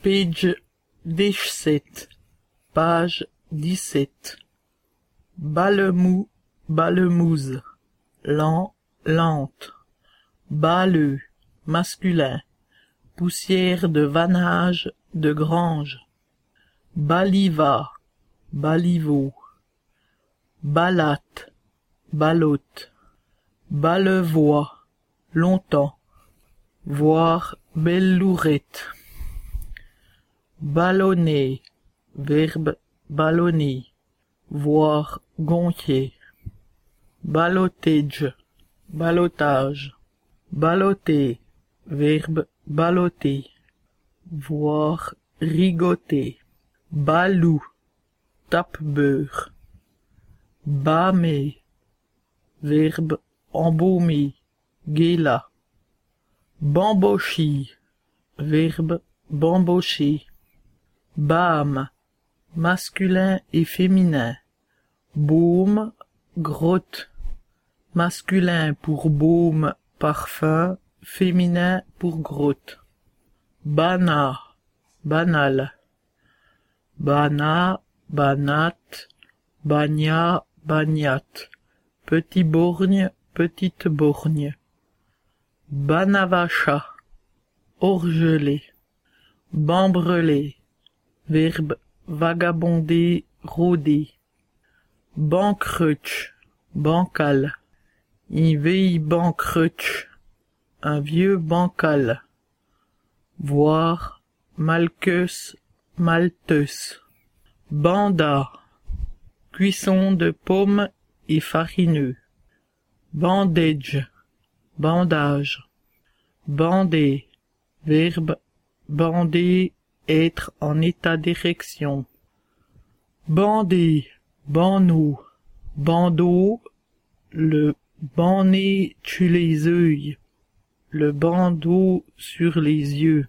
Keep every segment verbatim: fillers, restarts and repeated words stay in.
Page dix-sept, page dix-sept. Ballemou, ballemouze, lent, lente. Balleux, masculin, poussière de vannage, de grange. Baliva, baliveau. Balatte, ballotte. Ballevoie, longtemps. Voir belle lourette. Ballonner, verbe ballonner. Voir gonfler. Ballottage, ballottage. Balloter, verbe balloter. Voir rigoter. Balou, tape-beurre. Bâmer, verbe embaumer, gala. Bambocher, verbe bambocher. Bâme, masculin et féminin. Baume, grotte. Masculin pour baume, parfum, féminin pour grotte. Bana, banal. Bana, banat, bagna, bagnate. Petit borgne, petite borgne. Banavacha, orgelé. Bambrelé, verbe vagabonder, rôder. Bancrutch, bancal. Un vieil bancrutch, un vieux bancal. Voir malqueus, malteus. Banda, cuisson de pommes et farineux. Bandage, bandage. Bander, verbe bander, être en état d'érection. Bander, banneau, bandeau, le banné tue les œils, le bandeau sur les yeux.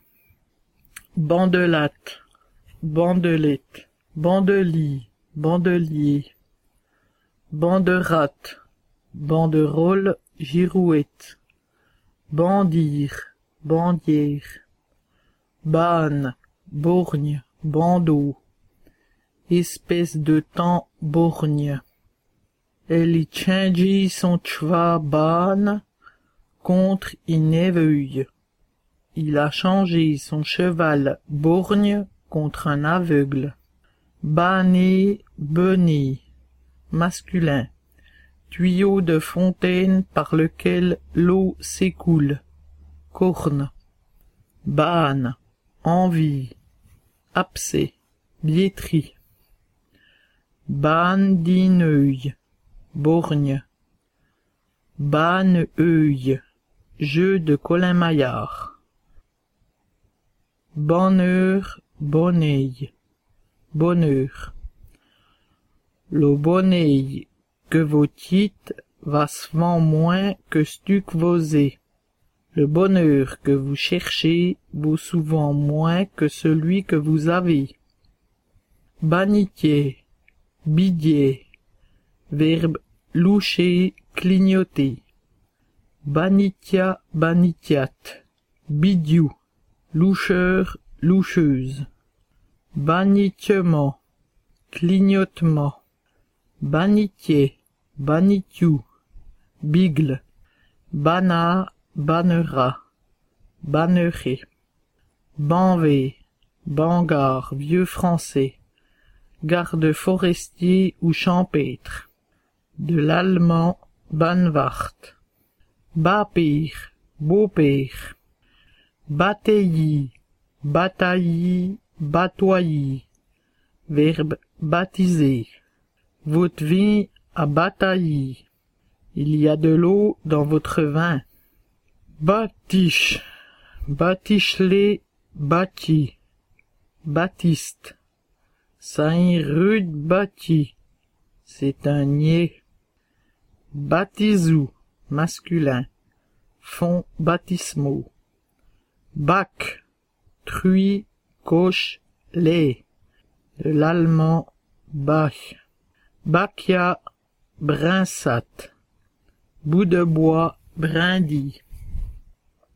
Bandelate, bandelette, bandelis, bandelier. Banderate, banderole, girouette. Bandir, bandière. Banne, borgne, bandeau. Espèce de temps borgne. Elle y change son cheval ban contre une aveugle. Il a changé son cheval borgne contre un aveugle. Banner, bener, masculin. Tuyau de fontaine par lequel l'eau s'écoule. Corne. Banne, envie. Abcès, biétrie. Bandineuil, borgne. Banne-œil, jeu de Colin Maillard. Bonheur, bonneil, bonheur. Le bonneil que vos tites va se vend moins que stuc vosé. Le bonheur que vous cherchez vaut souvent moins que celui que vous avez. Banitier, bidier, verbe loucher, clignoter. Banitia, banitiat, bidiou, loucheur, loucheuse. Banitiement, clignotement. Banitier, banitiou, bigle. Bana, bannera, banneret. Banvé, bangard, vieux français. Garde forestier ou champêtre. De l'allemand Banwart. Bapire, beau-père. Bataillis, bataillis, batoyer. Verbe baptiser. Votre vin a batailli. Il y a de l'eau dans votre vin. Batiche, batichelet, bâti. Baptiste. Saint-Rude bâti. C'est un niais. Baptisou, masculin. Fonds baptismaux. Bac, truie, coche, lait. De l'allemand Bach. Bachia, brinsat. Bout de bois, brindis.